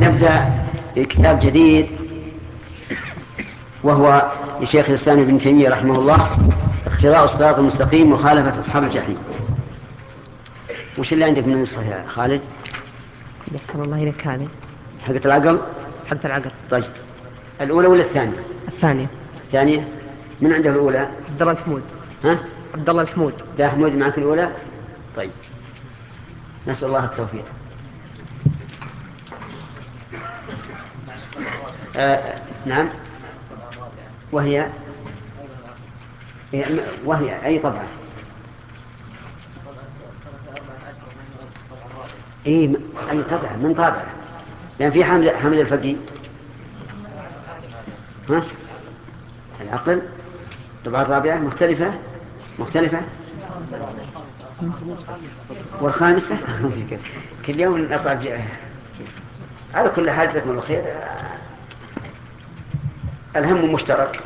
نبدأ بكتاب جديد، وهو لشيخ الإسلام ابن تيمية رحمه الله، اقتراء الصراط المستقيم مخالفة أصحاب الجحيم. وش اللي عندك من النسخة يا خالد؟ يحسن الله إليك هذه حقة العقل؟ حقة العقل. طيب، الأولى ولا الثانية؟ الثانية. الثانية. من عنده الأولى؟ عبد الله الحمود. ها؟ عبد الله الحمود. ده حمود معك الأولى؟ طيب، نسأل الله التوفيق. نعم. وهي أي طبعة؟ أي طبعة من طابعة؟ لأن في حمد الفقي. ها؟ العقل طبعة رابعة مختلفة. والخامسة كل يوم نطلع على كل حال جزاكم الله خير. الهم مشترك.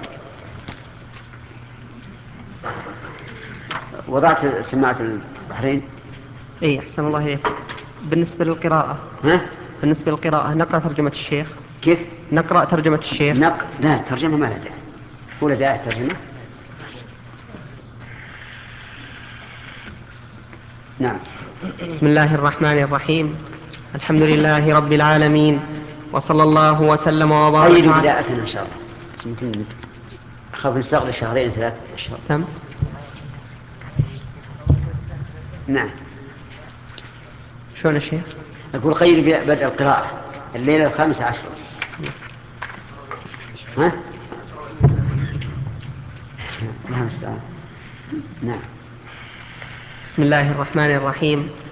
وضعت سماعة البحرين؟ اي احسن الله اليك. بالنسبة للقراءة، ها؟ بالنسبة للقراءة نقرأ ترجمة الشيخ. كيف؟ نقرأ ترجمة الشيخ. لا، ترجمة ما لها داعي. ولا داعي ترجمة. نعم. بسم الله الرحمن الرحيم. الحمد لله رب العالمين، وصلى الله وسلم وبارك قيدوا على بداءتنا إن شاء الله، يمكن أخاف نستغل شهرين 3 أشهر. سم. نعم. شلون يا شيخ؟ أقول قيد بدء القراءة الليلة 15. ها؟ نعم. بسم الله الرحمن الرحيم.